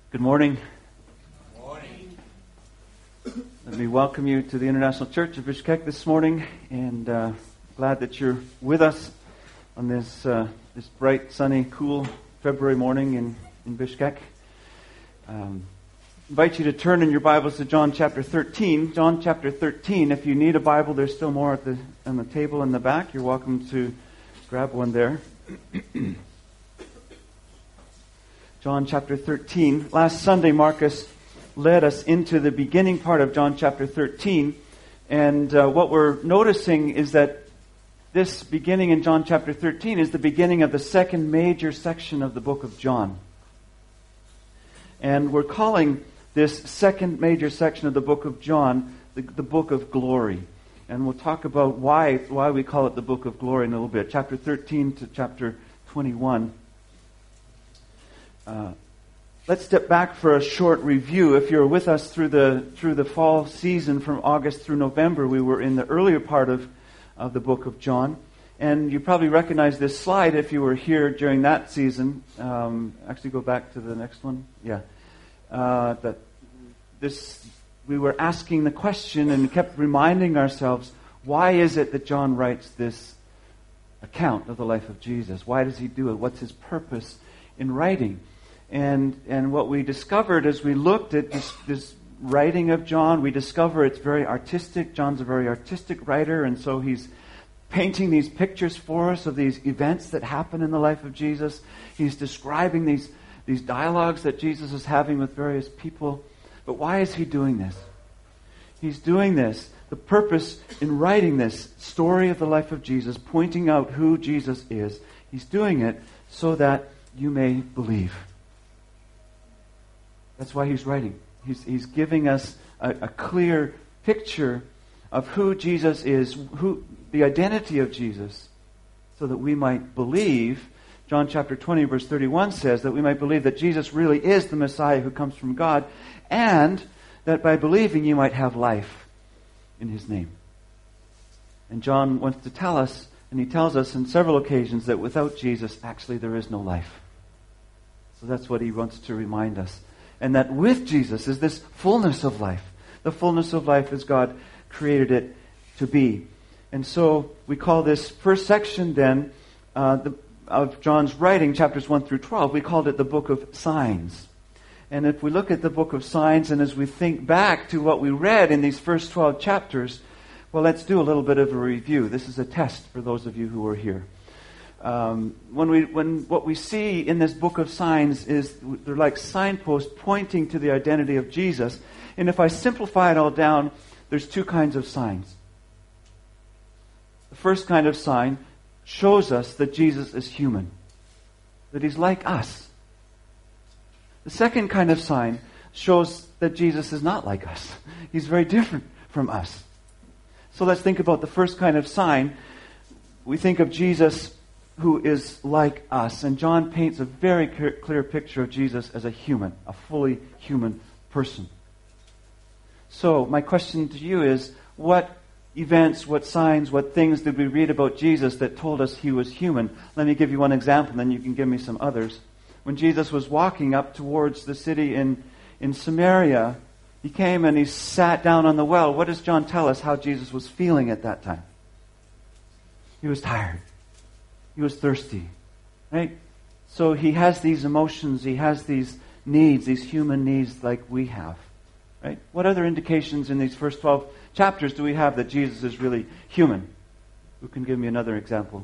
Good morning. Good morning. Let me welcome you to the International Church of Bishkek this morning, and glad that you're with us on this bright, sunny, cool February morning in Bishkek. Invite you to turn in your Bibles to John chapter 13. John chapter 13. If you need a Bible, there's still more on the table in the back. You're welcome to grab one there. John chapter 13. Last Sunday, Marcus led us into the beginning part of John chapter 13. And what we're noticing is that this beginning in John chapter 13 is the beginning of the second major section of the book of John. And we're calling this second major section of the book of John the book of glory. And we'll talk about why we call it the book of glory in a little bit. Chapter 13 to chapter 21. Let's step back for a short review. If you're with us through the fall season from August through November, we were in the earlier part of the book of John. And you probably recognize this slide if you were here during that season. Actually, go back to the next one. Yeah. We were asking the question and kept reminding ourselves, why is it that John writes this account of the life of Jesus? Why does he do it? What's his purpose in writing? And what we discovered as we looked at this writing of John, we discover it's very artistic. John's a very artistic writer, and so he's painting these pictures for us of these events that happen in the life of Jesus. He's describing these dialogues that Jesus is having with various people. But why is he doing this? He's doing this, the purpose in writing this story of the life of Jesus, pointing out who Jesus is. He's doing it so that you may believe. That's why he's writing. He's giving us a clear picture of who Jesus is, the identity of Jesus, so that we might believe. John chapter 20, verse 31 says that we might believe that Jesus really is the Messiah who comes from God, and that by believing you might have life in his name. And John wants to tell us, and he tells us on several occasions, that without Jesus, actually there is no life. So that's what he wants to remind us. And that with Jesus is this fullness of life. The fullness of life as God created it to be. And so we call this first section then of John's writing, chapters 1 through 12, we called it the book of signs. And if we look at the book of signs, and as we think back to what we read in these first 12 chapters, well, let's do a little bit of a review. This is a test for those of you who are here. When what we see in this book of signs is they're like signposts pointing to the identity of Jesus. And if I simplify it all down, there's two kinds of signs. The first kind of sign shows us that Jesus is human, that he's like us. The second kind of sign shows that Jesus is not like us. He's very different from us. So let's think about the first kind of sign. We think of Jesus who is like us. And John paints a very clear picture of Jesus as a human, a fully human person. So my question to you is, what events, what signs, what things did we read about Jesus that told us he was human? Let me give you one example, then you can give me some others. When Jesus was walking up towards the city in Samaria, he came and he sat down on the well. What does John tell us how Jesus was feeling at that time? He was tired. He was thirsty, right? So he has these emotions, he has these needs, these human needs like we have, right? What other indications in these first 12 chapters do we have that Jesus is really human? Who can give me another example?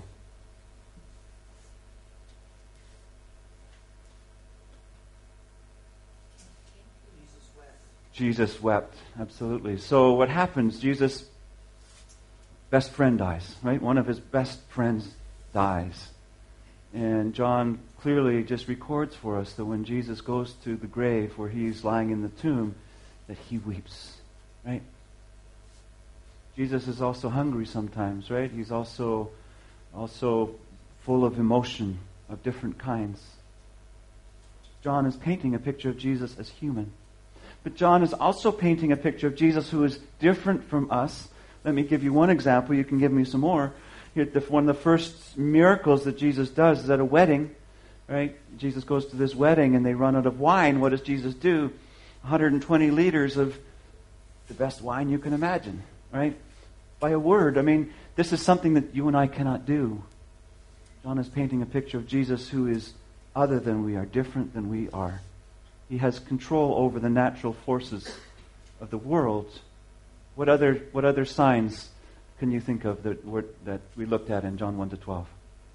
Jesus wept, absolutely. So what happens? Jesus' best friend dies, right? One of his best friends dies. And John clearly just records for us that when Jesus goes to the grave where he's lying in the tomb, that he weeps, right? Jesus is also hungry sometimes, right? He's also full of emotion of different kinds. John is painting a picture of Jesus as human. But John is also painting a picture of Jesus who is different from us. Let me give you one example. You can give me some more. One of the first miracles that Jesus does is at a wedding. right? Jesus goes to this wedding and they run out of wine. What does Jesus do? 120 liters of the best wine you can imagine, right? By a word. I mean, this is something that you and I cannot do. John is painting a picture of Jesus who is other than we are, different than we are. He has control over the natural forces of the world. What other signs can you think of that we looked at in John 1-12?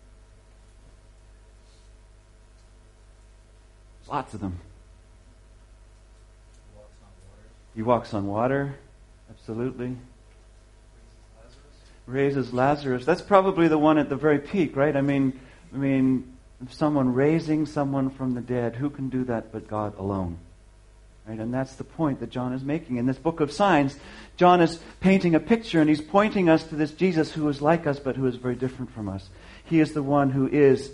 There's lots of them. He walks on water. Absolutely. Raises Lazarus. That's probably the one at the very peak, right? I mean, someone raising someone from the dead, who can do that but God alone? Right? And that's the point that John is making. In this book of signs, John is painting a picture and he's pointing us to this Jesus who is like us but who is very different from us. He is the one who is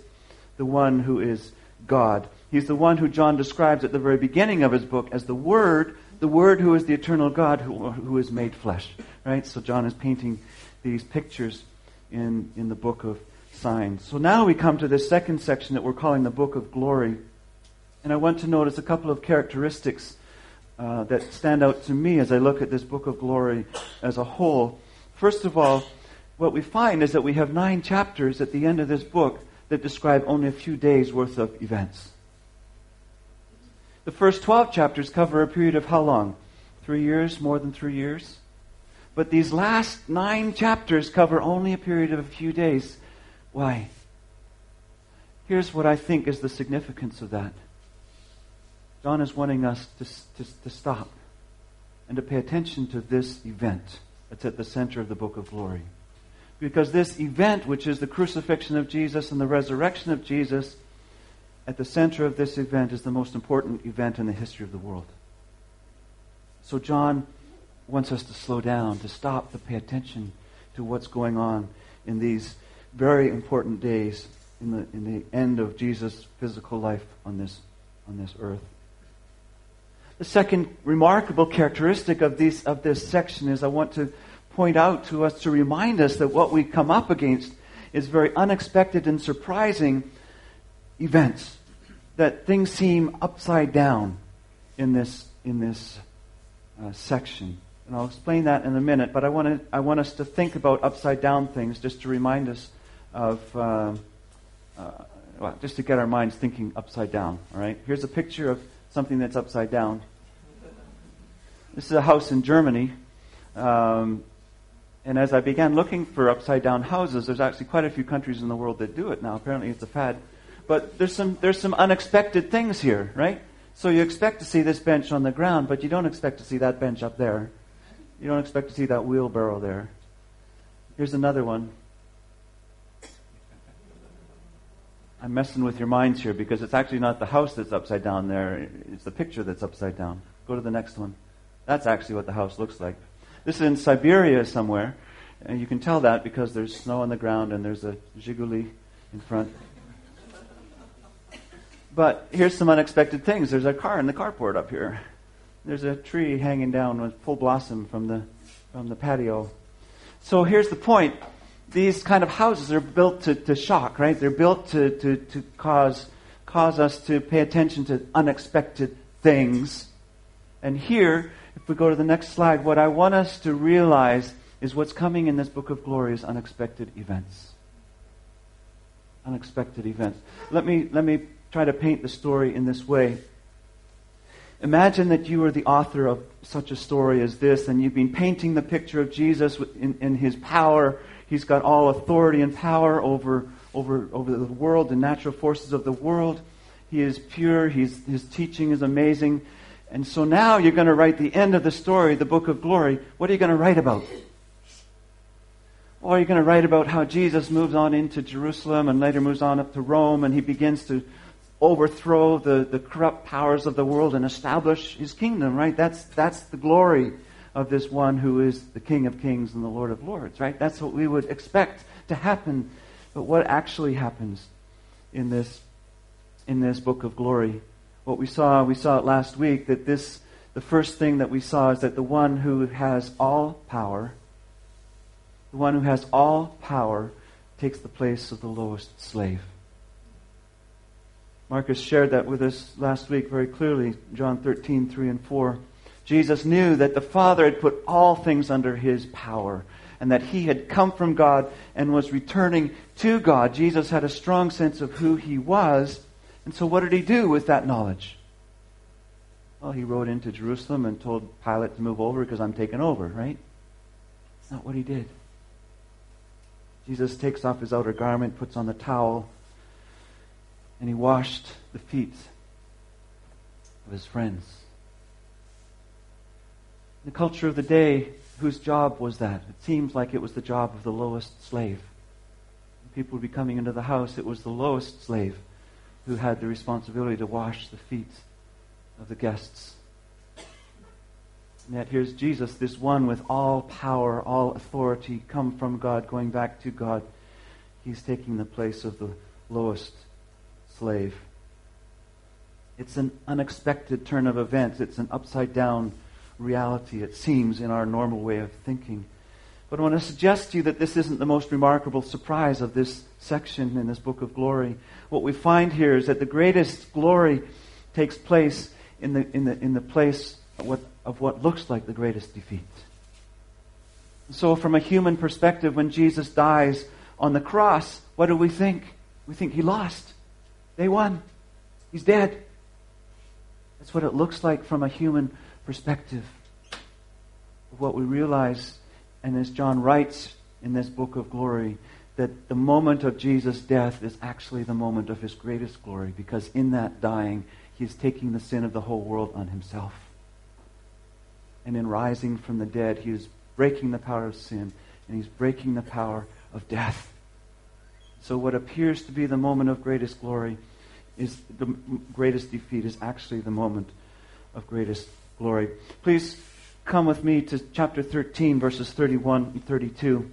God. He's the one who John describes at the very beginning of his book as the Word who is the eternal God who is made flesh. Right? So John is painting these pictures in the book of signs. So now we come to this second section that we're calling the book of glory. And I want to notice a couple of characteristics that stand out to me as I look at this book of glory as a whole. First of all, what we find is that we have 9 chapters at the end of this book that describe only a few days' worth of events. The first 12 chapters cover a period of how long? 3 years, more than 3 years? But these last 9 chapters cover only a period of a few days. Why? Here's what I think is the significance of that. John is wanting us to stop and to pay attention to this event that's at the center of the book of glory. Because this event, which is the crucifixion of Jesus and the resurrection of Jesus, at the center of this event is the most important event in the history of the world. So John wants us to slow down, to stop, to pay attention to what's going on in these very important days in the end of Jesus' physical life on this earth. The second remarkable characteristic of this section is I want to point out to us, to remind us that what we come up against is very unexpected and surprising events. That things seem upside down in this section. And I'll explain that in a minute, but I want us to think about upside down things just to remind us of, just to get our minds thinking upside down. All right? Here's a picture of something that's upside down. This is a house in Germany. And as I began looking for upside down houses, there's actually quite a few countries in the world that do it now. Apparently it's a fad. But there's some unexpected things here, right? So you expect to see this bench on the ground, but you don't expect to see that bench up there. You don't expect to see that wheelbarrow there. Here's another one. I'm messing with your minds here because it's actually not the house that's upside down there. It's the picture that's upside down. Go to the next one. That's actually what the house looks like. This is in Siberia somewhere. And you can tell that because there's snow on the ground and there's a Zhiguli in front. But here's some unexpected things. There's a car in the carport up here. There's a tree hanging down with full blossom from the patio. So here's the point. These kind of houses are built to shock, right? They're built to cause us to pay attention to unexpected things. And here, if we go to the next slide, what I want us to realize is what's coming in this book of glory is unexpected events. Unexpected events. Let me try to paint the story in this way. Imagine that you are the author of such a story as this, and you've been painting the picture of Jesus in his power. He's got all authority and power over the world, the natural forces of the world. He is pure. His teaching is amazing. And so now you're going to write the end of the story, the book of glory. What are you going to write about? Well, you're going to write about how Jesus moves on into Jerusalem and later moves on up to Rome, and he begins to overthrow the corrupt powers of the world and establish his kingdom, right? That's the glory of this one who is the King of Kings and the Lord of Lords, right? That's what we would expect to happen. But what actually happens in this book of glory? What we saw it last week, that the first thing that we saw is that the one who has all power, takes the place of the lowest slave. Marcus shared that with us last week very clearly, John 13, 3 and 4. Jesus knew that the Father had put all things under His power, and that He had come from God and was returning to God. Jesus had a strong sense of who He was, and so what did He do with that knowledge? Well, He rode into Jerusalem and told Pilate to move over because I'm taking over, right? That's not what He did. Jesus takes off His outer garment, puts on the towel, and He washed the feet of His friends. In the culture of the day, whose job was that? It seems like it was the job of the lowest slave. When people would be coming into the house, it was the lowest slave who had the responsibility to wash the feet of the guests. And yet here's Jesus, this one with all power, all authority, come from God, going back to God. He's taking the place of the lowest slave. It's an unexpected turn of events. It's an upside-down reality, it seems, in our normal way of thinking. But I want to suggest to you that this isn't the most remarkable surprise of this section in this book of glory. What we find here is that the greatest glory takes place in the place of what looks like the greatest defeat. So from a human perspective, when Jesus dies on the cross, what do we think? We think He lost. They won. He's dead. That's what it looks like from a human perspective. What we realize, and as John writes in this book of glory, that the moment of Jesus' death is actually the moment of His greatest glory, because in that dying, He is taking the sin of the whole world on Himself. And in rising from the dead, He is breaking the power of sin, and He's breaking the power of death. So what appears to be the moment of greatest glory is the greatest defeat is actually the moment of greatest glory. Please come with me to chapter 13, verses 31 and 32.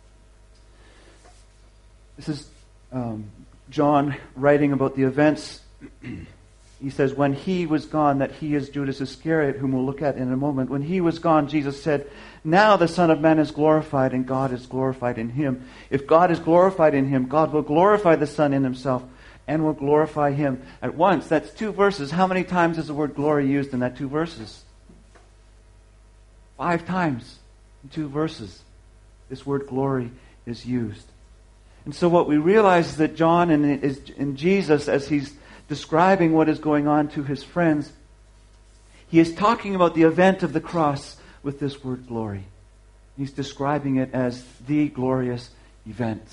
This is John writing about the events. He says, when He was gone, that He is Judas Iscariot, whom we'll look at in a moment. When He was gone, Jesus said, now the Son of Man is glorified, and God is glorified in Him. If God is glorified in Him, God will glorify the Son in Himself, and will glorify Him at once. That's 2 verses. How many times is the word glory used in that 2 verses? 5 times in 2 verses. This word glory is used. And so what we realize is that John and Jesus, as he's describing what is going on to his friends, he is talking about the event of the cross with this word glory. He's describing it as the glorious event.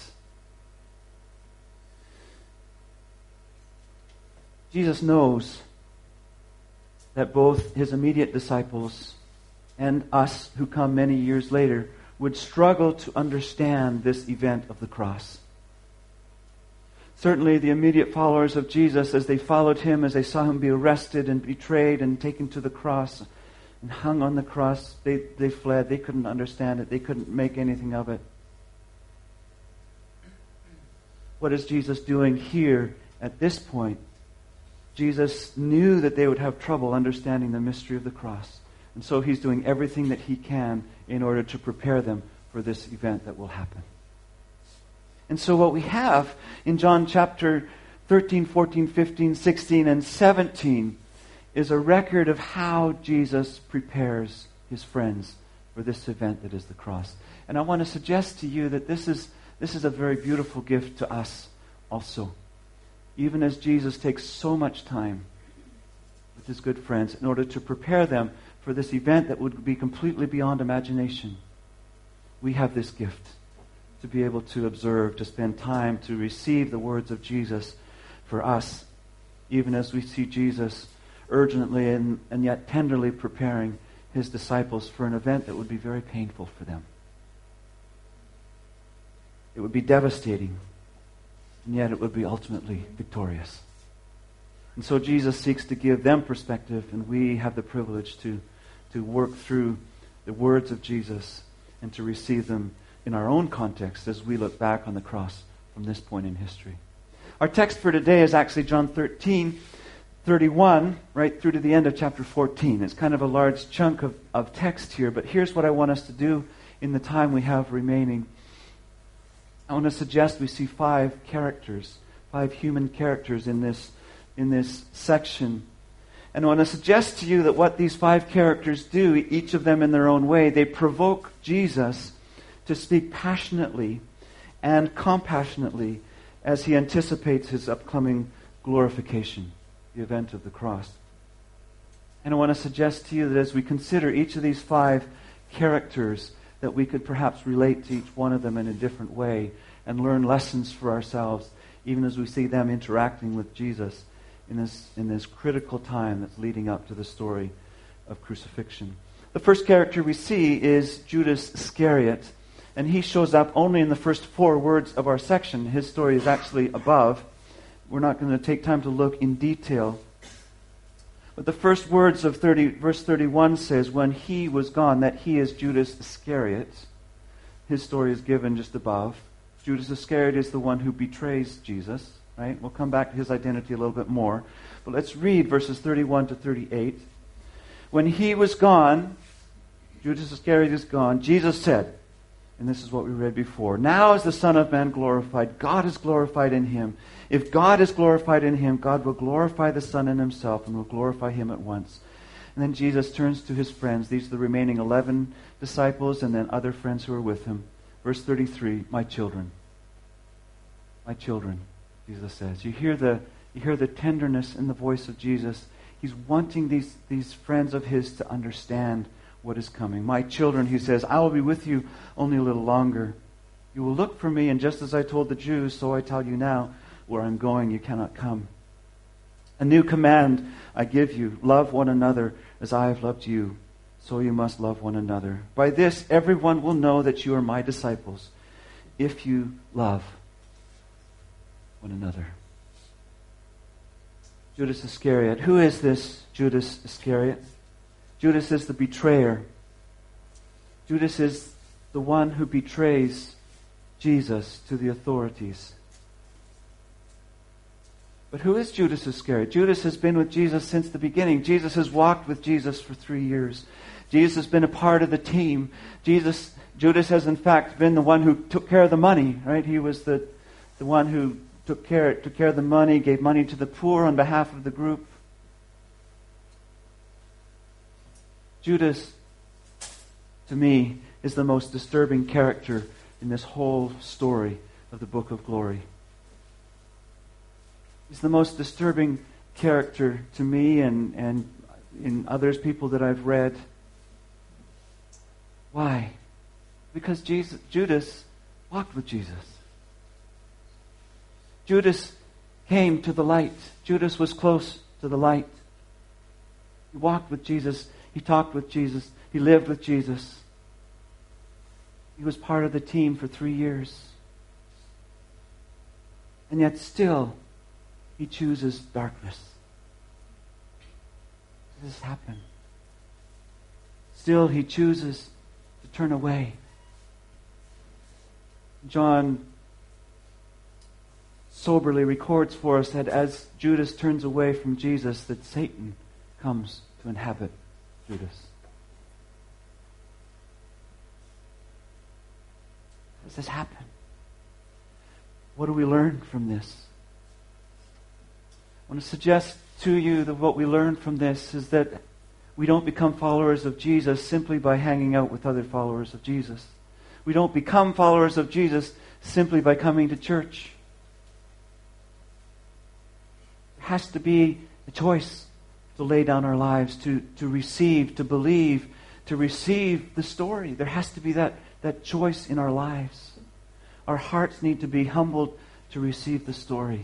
Jesus knows that both His immediate disciples and us who come many years later would struggle to understand this event of the cross. Certainly the immediate followers of Jesus, as they followed Him, as they saw Him be arrested and betrayed and taken to the cross and hung on the cross, they fled. They couldn't understand it. They couldn't make anything of it. What is Jesus doing here at this point? Jesus knew that they would have trouble understanding the mystery of the cross. And so He's doing everything that He can in order to prepare them for this event that will happen. And so what we have in John chapter 13, 14, 15, 16, and 17 is a record of how Jesus prepares His friends for this event that is the cross. And I want to suggest to you that this is a very beautiful gift to us also. Even as Jesus takes so much time with His good friends in order to prepare them for this event that would be completely beyond imagination, we have this gift to be able to observe, to spend time, to receive the words of Jesus for us, even as we see Jesus urgently and yet tenderly preparing His disciples for an event that would be very painful for them. It would be devastating, and yet it would be ultimately victorious. And so Jesus seeks to give them perspective, and we have the privilege to work through the words of Jesus and to receive them in our own context as we look back on the cross from this point in history. Our text for today is actually John 13, 31, right through to the end of chapter 14. It's kind of a large chunk of text here, but here's what I want us to do in the time we have remaining. I want to suggest we see 5 characters, 5 human characters in in this section. And I want to suggest to you that what these 5 characters do, each of them in their own way, they provoke Jesus to speak passionately and compassionately as he anticipates his upcoming glorification, the event of the cross. And I want to suggest to you that as we consider each of these 5 characters, that we could perhaps relate to each one of them in a different way and learn lessons for ourselves, even as we see them interacting with Jesus in this critical time that's leading up to the story of crucifixion. The first character we see is Judas Iscariot, and he shows up only in the first 4 words of our section. His story is actually above. We're not going to take time to look in detail. But the first words of verse 31 says, when he was gone, that he is Judas Iscariot. His story is given just above. Judas Iscariot is the one who betrays Jesus. Right? We'll come back to his identity a little bit more. But let's read verses 31 to 38. When he was gone, Judas Iscariot is gone, Jesus said, and this is what we read before, now is the Son of Man glorified. God is glorified in him. If God is glorified in him, God will glorify the Son in himself and will glorify him at once. And then Jesus turns to his friends. These are the remaining 11 disciples and then other friends who are with him. Verse 33, my children, Jesus says. You hear the tenderness in the voice of Jesus. He's wanting these friends of his to understand what is coming. My children, he says, I will be with you only a little longer. You will look for me, and just as I told the Jews, so I tell you now, where I'm going, you cannot come. A new command I give you, love one another as I have loved you, so you must love one another. By this, everyone will know that you are my disciples, if you love one another. Judas Iscariot. Who is this Judas Iscariot? Judas is the betrayer. Judas is the one who betrays Jesus to the authorities. But who is Judas Iscariot? Judas has been with Jesus since the beginning. Jesus has walked with Jesus for 3 years. Jesus has been a part of the team. Judas has in fact been the one who took care of the money, right? He was the one who took care of the money, gave money to the poor on behalf of the group. Judas, to me, is the most disturbing character in this whole story of the Book of Glory. He's the most disturbing character to me and in people that I've read. Why? Because Judas walked with Jesus. Judas came to the light. Judas was close to the light. He walked with Jesus. He talked with Jesus. He lived with Jesus. He was part of the team for 3 years. And yet still, he chooses darkness. Does this happen? Still, he chooses to turn away. John soberly records for us that as Judas turns away from Jesus, that Satan comes to inhabit Judas. How does this happen? What do we learn from this? I want to suggest to you that what we learn from this is that we don't become followers of Jesus simply by hanging out with other followers of Jesus. We don't become followers of Jesus simply by coming to church. There has to be a choice to lay down our lives, to receive, to believe, to receive the story. There has to be that choice in our lives. Our hearts need to be humbled to receive the story.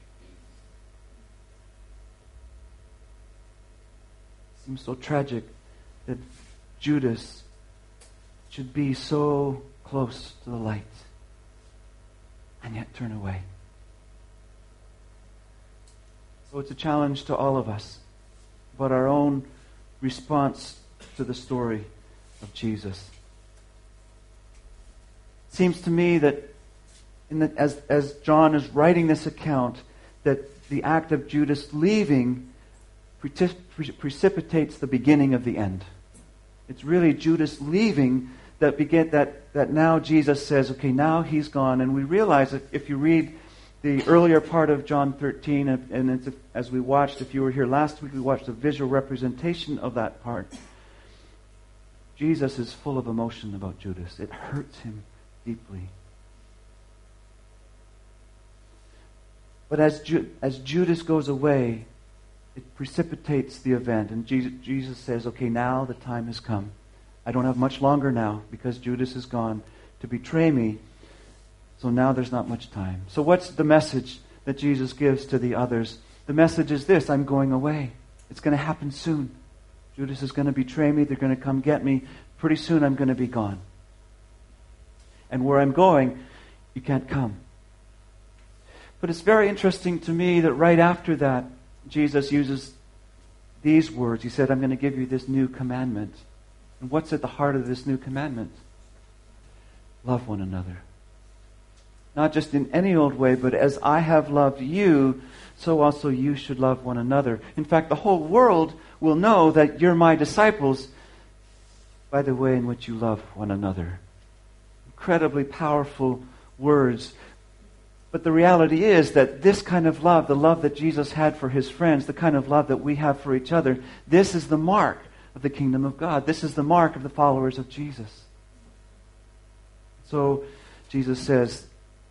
It seems so tragic that Judas should be so close to the light and yet turn away. So it's a challenge to all of us about our own response to the story of Jesus. It seems to me that as John is writing this account, that the act of Judas leaving precipitates the beginning of the end. It's really Judas leaving that now Jesus says, okay, now he's gone. And we realize that if you read the earlier part of John 13, and as we watched, if you were here last week, we watched a visual representation of that part. Jesus is full of emotion about Judas. It hurts him deeply. But as Judas goes away, it precipitates the event. And Jesus says, okay, now the time has come. I don't have much longer now because Judas is gone to betray me. So now there's not much time. So what's the message that Jesus gives to the others? The message is this: I'm going away. It's going to happen soon. Judas is going to betray me. They're going to come get me. Pretty soon I'm going to be gone. And where I'm going, you can't come. But it's very interesting to me that right after that, Jesus uses these words. He said, I'm going to give you this new commandment. And what's at the heart of this new commandment? Love one another. Not just in any old way, but as I have loved you, so also you should love one another. In fact, the whole world will know that you're my disciples by the way in which you love one another. Incredibly powerful words. But the reality is that this kind of love, the love that Jesus had for his friends, the kind of love that we have for each other, this is the mark of the kingdom of God. This is the mark of the followers of Jesus. So Jesus says,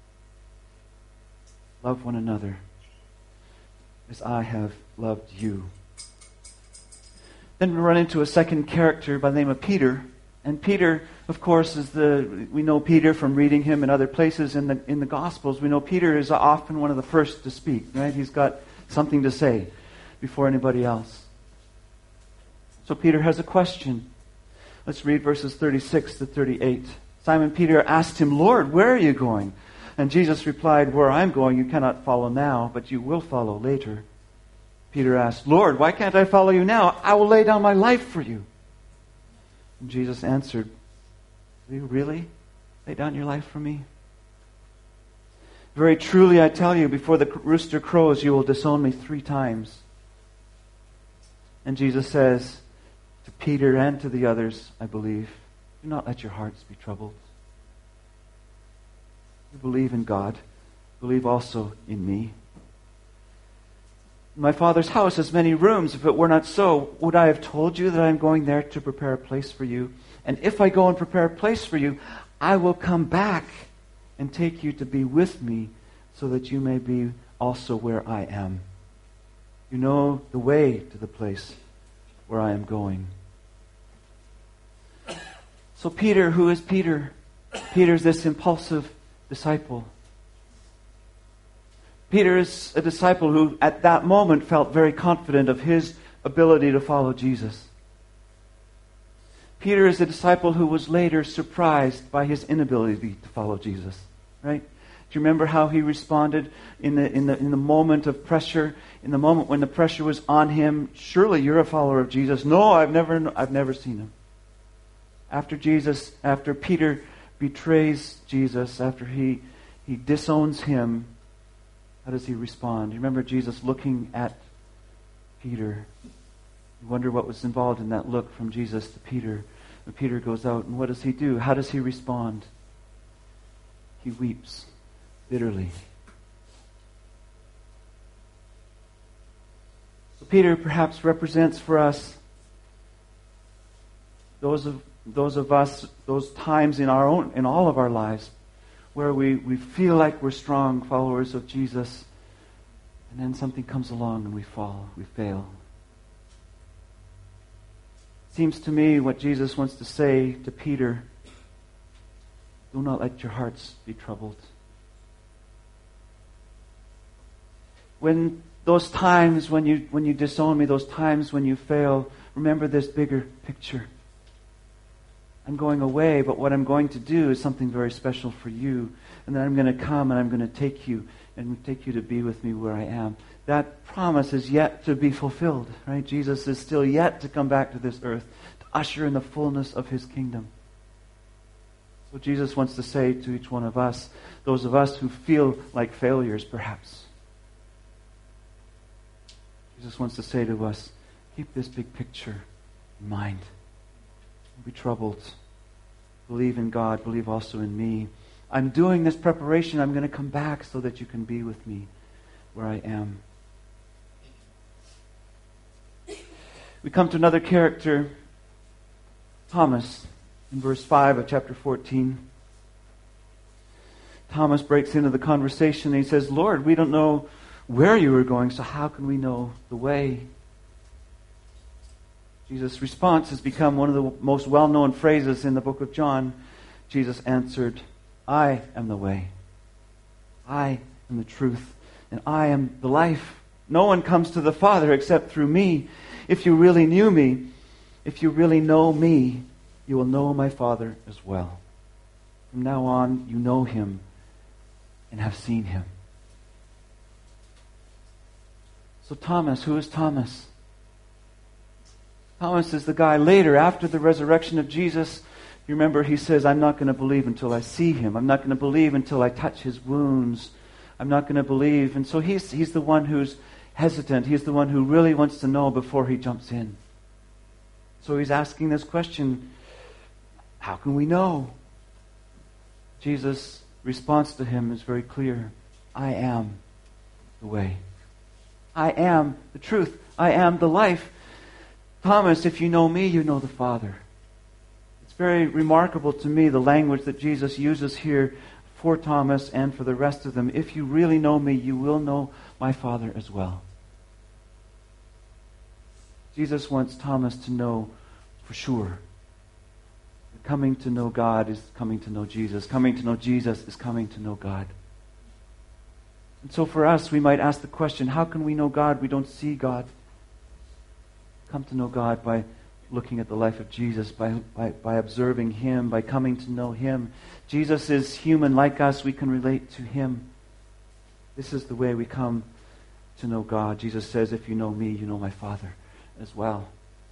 love one another as I have loved you. Then we run into a second character by the name of Peter. And Peter, of course, we know Peter from reading him in other places in the Gospels. We know Peter is often one of the first to speak, right? He's got something to say before anybody else. So Peter has a question. Let's read verses 36 to 38. Simon Peter asked him, Lord, where are you going? And Jesus replied, where I'm going you cannot follow now, but you will follow later. Peter asked, Lord, why can't I follow you now? I will lay down my life for you. And Jesus answered, will you really lay down your life for me? Very truly I tell you, before the rooster crows, you will disown me 3 times. And Jesus says to Peter and to the others, I believe, do not let your hearts be troubled. You believe in God, believe also in me. My Father's house has many rooms. If it were not so, would I have told you that I am going there to prepare a place for you? And if I go and prepare a place for you, I will come back and take you to be with me, so that you may be also where I am. You know the way to the place where I am going. So Peter, who is Peter? Peter's this impulsive disciple. Peter is a disciple who at that moment felt very confident of his ability to follow Jesus. Peter is a disciple who was later surprised by his inability to follow Jesus. Right? Do you remember how he responded in the moment of pressure, in the moment when the pressure was on him? Surely you're a follower of Jesus. No, I've never seen him. After Peter betrays Jesus, after he disowns him, how does he respond? You remember Jesus looking at Peter. You wonder what was involved in that look from Jesus to Peter. And Peter goes out, and what does he do? How does he respond? He weeps bitterly. So Peter perhaps represents for us those of us, those times in all of our lives, where we feel like we're strong followers of Jesus, and then something comes along and we fall, we fail. It seems to me what Jesus wants to say to Peter, do not let your hearts be troubled. When those times when you disown me, those times when you fail, remember this bigger picture. I'm going away, but what I'm going to do is something very special for you. And then I'm going to come and I'm going to take you to be with me where I am. That promise is yet to be fulfilled, right? Jesus is still yet to come back to this earth to usher in the fullness of his kingdom. So Jesus wants to say to each one of us, those of us who feel like failures perhaps, Jesus wants to say to us, keep this big picture in mind. Don't be troubled. Believe in God. Believe also in me. I'm doing this preparation. I'm going to come back so that you can be with me where I am. We come to another character, Thomas, in verse 5 of chapter 14. Thomas breaks into the conversation and he says, Lord, we don't know where you are going, so how can we know the way? Jesus' response has become one of the most well-known phrases in the book of John. Jesus answered, I am the way. I am the truth. And I am the life. No one comes to the Father except through me. If you really knew me, if you really know me, you will know my Father as well. From now on, you know him and have seen him. So Thomas, who is Thomas? Thomas is the guy later, after the resurrection of Jesus. You remember he says, I'm not going to believe until I see him. I'm not going to believe until I touch his wounds. I'm not going to believe. And so he's the one who's hesitant. He's the one who really wants to know before he jumps in. So he's asking this question, how can we know? Jesus' response to him is very clear. I am the way. I am the truth. I am the life. Thomas, if you know me, you know the Father. It's very remarkable to me, the language that Jesus uses here for Thomas and for the rest of them. If you really know me, you will know my Father as well. Jesus wants Thomas to know for sure. Coming to know God is coming to know Jesus. Coming to know Jesus is coming to know God. And so for us, we might ask the question, how can we know God? We don't see God. Come to know God by looking at the life of Jesus, by observing him, by coming to know him. Jesus is human like us. We can relate to him. This is the way we come to know God. Jesus says, if you know me, you know my Father as well.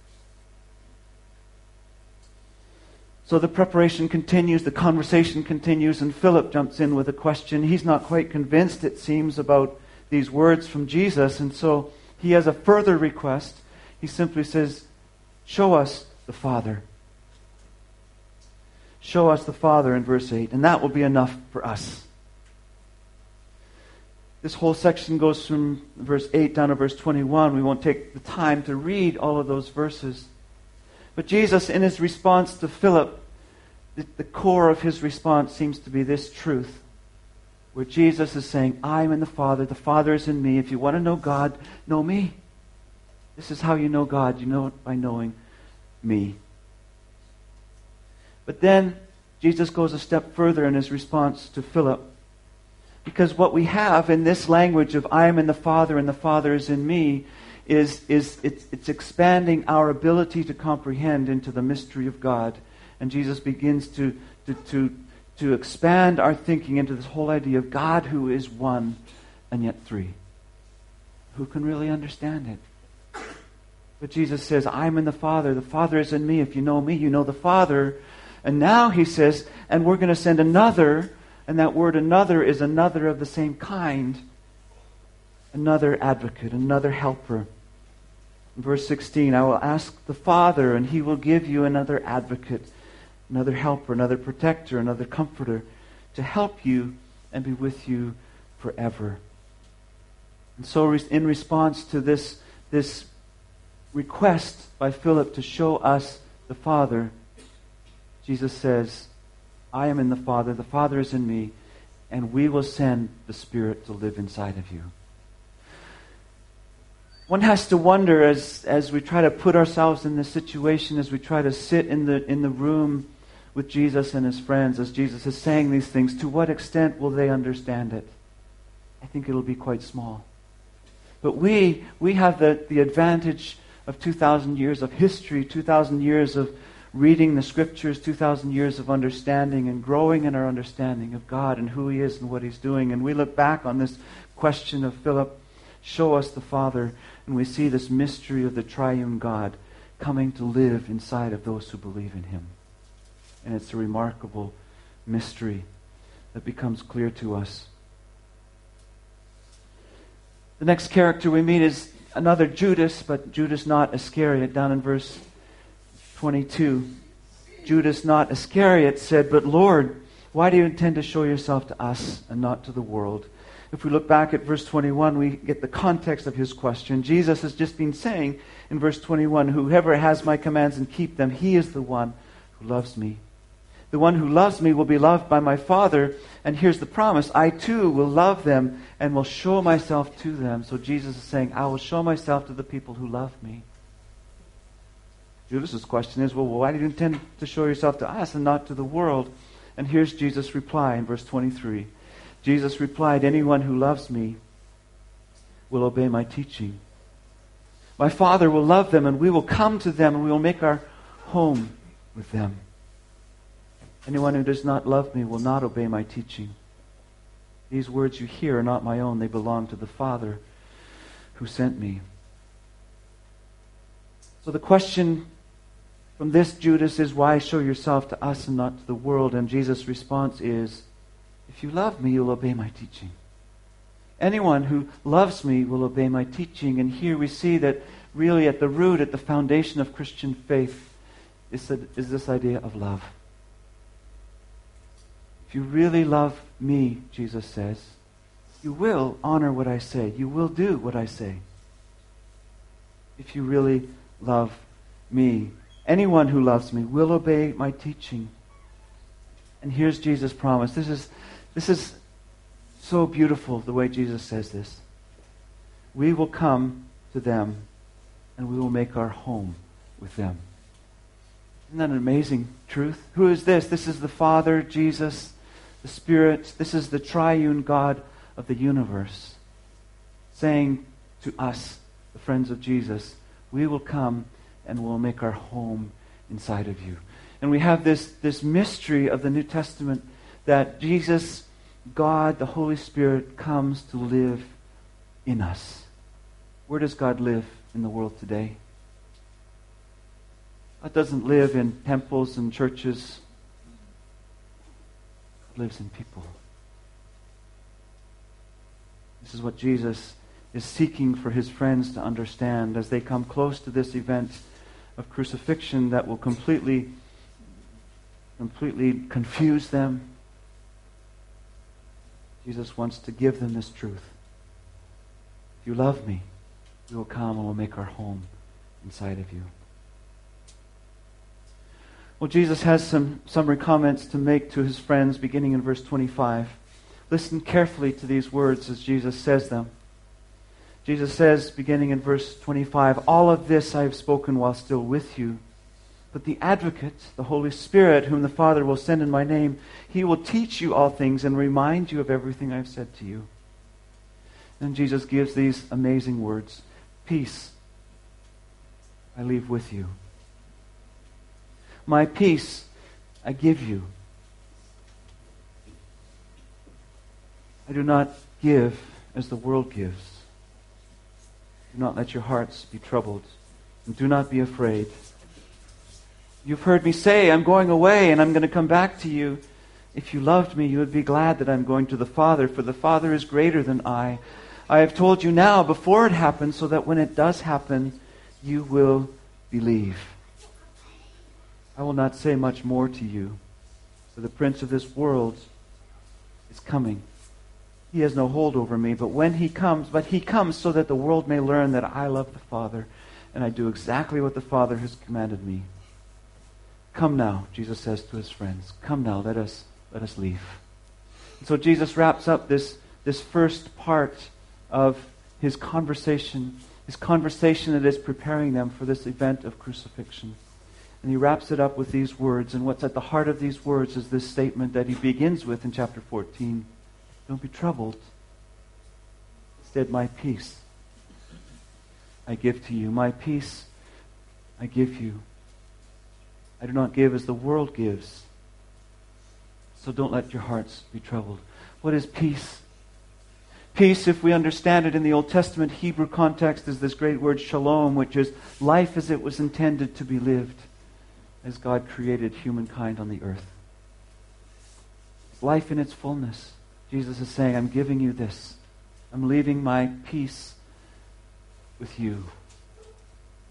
So the preparation continues, the conversation continues, and Philip jumps in with a question. He's not quite convinced, it seems, about these words from Jesus, and so he has a further request. He simply says, show us the Father. Show us the Father in verse 8, and that will be enough for us. This whole section goes from verse 8 down to verse 21. We won't take the time to read all of those verses. But Jesus, in his response to Philip, the core of his response seems to be this truth, where Jesus is saying, I'm in the Father is in me. If you want to know God, know me. This is how you know God. You know it by knowing me. But then Jesus goes a step further in his response to Philip. Because what we have in this language of I am in the Father and the Father is in me it's expanding our ability to comprehend into the mystery of God. And Jesus begins to expand our thinking into this whole idea of God who is one and yet three. Who can really understand it? But Jesus says, I'm in the Father is in me. If you know me, you know the Father. And now he says, and we're going to send another, and that word another is another of the same kind. Another advocate, another helper. In verse 16, I will ask the Father, and he will give you another advocate, another helper, another protector, another comforter, to help you and be with you forever. And so in response to this request by Philip to show us the Father, Jesus says, I am in the Father is in me, and we will send the Spirit to live inside of you. One has to wonder as we try to put ourselves in this situation, as we try to sit in the room with Jesus and his friends, as Jesus is saying these things, to what extent will they understand it? I think it'll be quite small. But we have the advantage of 2,000 years of history, 2,000 years of reading the Scriptures, 2,000 years of understanding and growing in our understanding of God and who he is and what he's doing. And we look back on this question of Philip, show us the Father, and we see this mystery of the triune God coming to live inside of those who believe in him. And it's a remarkable mystery that becomes clear to us. The next character we meet is another Judas, but Judas not Iscariot, down in verse 22. Judas not Iscariot said, but Lord, Why do you intend to show yourself to us and not to the world? If we look back at verse 21, we get the context of his question. Jesus has just been saying in verse 21, whoever has my commands and keep them, he is the one who loves me. The one who loves me will be loved by my Father. And here's the promise. I too will love them and will show myself to them. So Jesus is saying, I will show myself to the people who love me. Judas' question is, well, why do you intend to show yourself to us and not to the world? And here's Jesus' reply in verse 23. Jesus replied, anyone who loves me will obey my teaching. My Father will love them, and we will come to them, and we will make our home with them. Anyone who does not love me will not obey my teaching. These words you hear are not my own. They belong to the Father who sent me. So the question from this Judas is, why show yourself to us and not to the world? And Jesus' response is, if you love me, you'll obey my teaching. Anyone who loves me will obey my teaching. And here we see that really at the root, at the foundation of Christian faith is this idea of love. If you really love me, Jesus says, you will honor what I say. You will do what I say. If you really love me. Anyone who loves me will obey my teaching. And here's Jesus' promise. This is so beautiful the way Jesus says this. We will come to them and we will make our home with them. Isn't that an amazing truth? Who is this? This is the Father, Jesus, the Spirit. This is the triune God of the universe saying to us, the friends of Jesus, we will come and we'll make our home inside of you. And we have this mystery of the New Testament that Jesus, God, the Holy Spirit, comes to live in us. Where does God live in the world today? God doesn't live in temples and churches. God lives in people. This is what Jesus is seeking for his friends to understand as they come close to this event of crucifixion that will completely confuse them. Jesus wants to give them this truth. If you love me, we will come and we'll make our home inside of you. Well, Jesus has some summary comments to make to his friends beginning in verse 25. Listen carefully to these words as Jesus says them. Jesus says, beginning in verse 25, all of this I have spoken while still with you. But the Advocate, the Holy Spirit, whom the Father will send in my name, he will teach you all things and remind you of everything I have said to you. Then Jesus gives these amazing words. Peace I leave with you. My peace I give you. I do not give as the world gives. Do not let your hearts be troubled, and do not be afraid. You've heard me say, I'm going away and I'm going to come back to you. If you loved me, you would be glad that I'm going to the Father, for the Father is greater than I. I have told you now before it happens, so that when it does happen, you will believe. I will not say much more to you, for the prince of this world is coming. He has no hold over me, but he comes so that the world may learn that I love the Father, and I do exactly what the Father has commanded me. Come now, Jesus says to his friends. Come now, let us leave. And so Jesus wraps up this first part of his conversation that is preparing them for this event of crucifixion. And he wraps it up with these words, and what's at the heart of these words is this statement that he begins with in chapter 14. Don't be troubled. Instead, my peace I give to you. My peace I give you. I do not give as the world gives. So don't let your hearts be troubled. What is peace? Peace, if we understand it in the Old Testament Hebrew context, is this great word shalom, which is life as it was intended to be lived, as God created humankind on the earth. It's life in its fullness. Jesus is saying, I'm giving you this. I'm leaving my peace with you.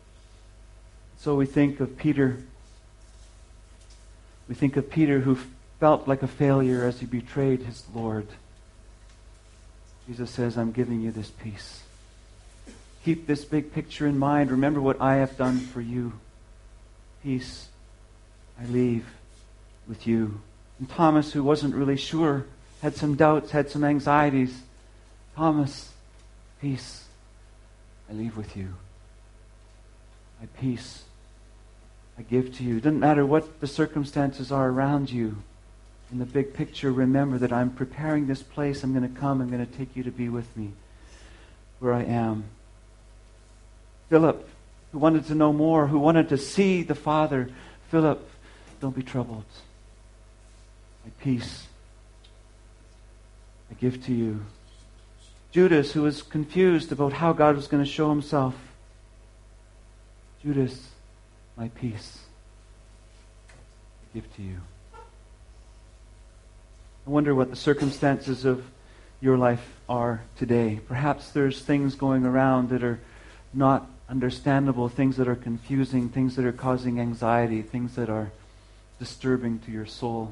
So we think of Peter. We think of Peter who felt like a failure as he betrayed his Lord, Jesus says, I'm giving you this peace. Keep this big picture in mind. Remember what I have done for you. Peace I leave with you. And Thomas, who wasn't really sure, had some doubts, had some anxieties. Thomas, peace I leave with you. My peace I give to you. It doesn't matter what the circumstances are around you. In the big picture, remember that I'm preparing this place. I'm going to come. I'm going to take you to be with me where I am. Philip, who wanted to know more, who wanted to see the Father. Philip, don't be troubled. My peace I give to you. Judas, who was confused about how God was going to show himself. Judas, my peace I give to you. I wonder what the circumstances of your life are today. Perhaps there's things going around that are not understandable, things that are confusing, things that are causing anxiety, things that are disturbing to your soul.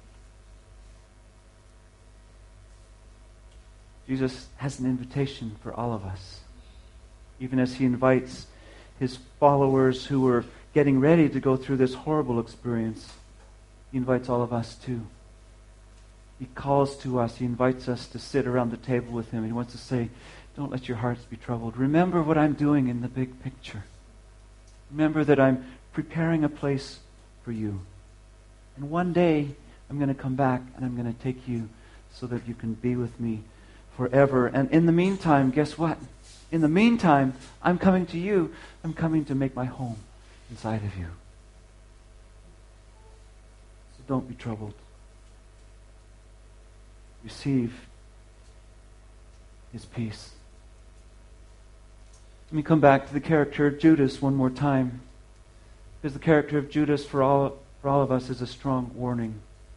Jesus has an invitation for all of us. Even as he invites his followers who were getting ready to go through this horrible experience, he invites all of us too. He calls to us. He invites us to sit around the table with him. He wants to say, don't let your hearts be troubled. Remember what I'm doing in the big picture. Remember that I'm preparing a place for you. And one day, I'm going to come back and I'm going to take you so that you can be with me forever. And in the meantime, guess what? In the meantime, I'm coming to you. I'm coming to make my home inside of you. So don't be troubled. Receive his peace. Let me come back to the character of Judas one more time. Because the character of Judas for all of us is a strong warning.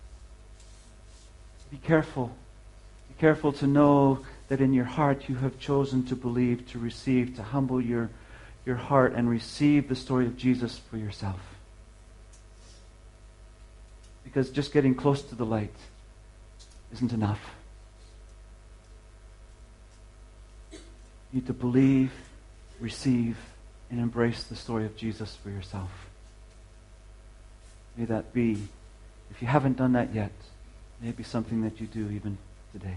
Be careful. Be careful to know that in your heart you have chosen to believe, to receive, to humble your heart and receive the story of Jesus for yourself. Because just getting close to the light isn't enough. You need to believe, receive, and embrace the story of Jesus for yourself. May that be, if you haven't done that yet, may it be something that you do even today.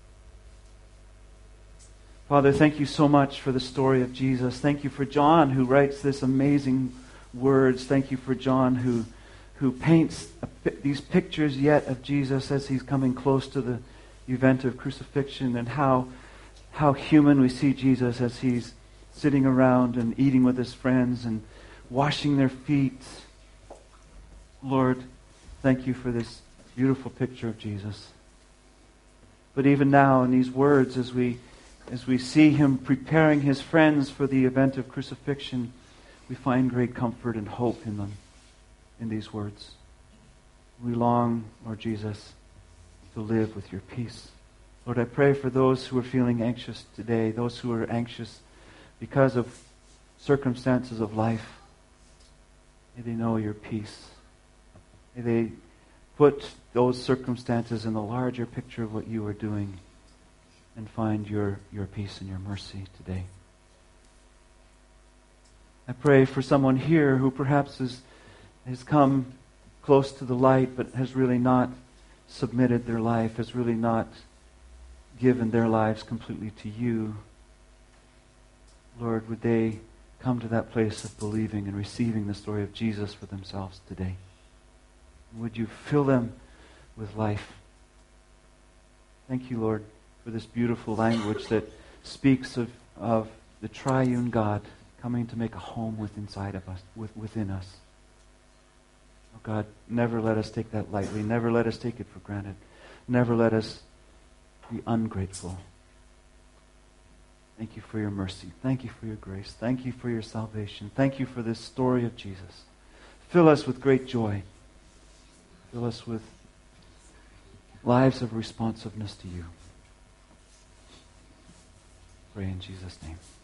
Father, thank you so much for the story of Jesus. Thank you for John, who writes this amazing words. Thank you for John, who paints these pictures yet of Jesus as he's coming close to the event of crucifixion, and how human we see Jesus as he's sitting around and eating with his friends and washing their feet. Lord, thank you for this beautiful picture of Jesus. But even now in these words, as we see him preparing his friends for the event of crucifixion, we find great comfort and hope in them, in these words. We long, Lord Jesus, to live with your peace. Lord, I pray for those who are feeling anxious today, those who are anxious because of circumstances of life. May they know your peace. May they put those circumstances in the larger picture of what you are doing and find your peace and your mercy today. I pray for someone here who perhaps has come close to the light but has really not submitted their life, has really not given their lives completely to you. Lord, would they come to that place of believing and receiving the story of Jesus for themselves today? Would you fill them with life? Thank you, Lord, for this beautiful language that speaks of the triune God coming to make a home within us. Oh God, never let us take that lightly. Never let us take it for granted. Never let us be ungrateful. Thank you for your mercy. Thank you for your grace. Thank you for your salvation. Thank you for this story of Jesus. Fill us with great joy. Fill us with lives of responsiveness to you. Pray in Jesus' name.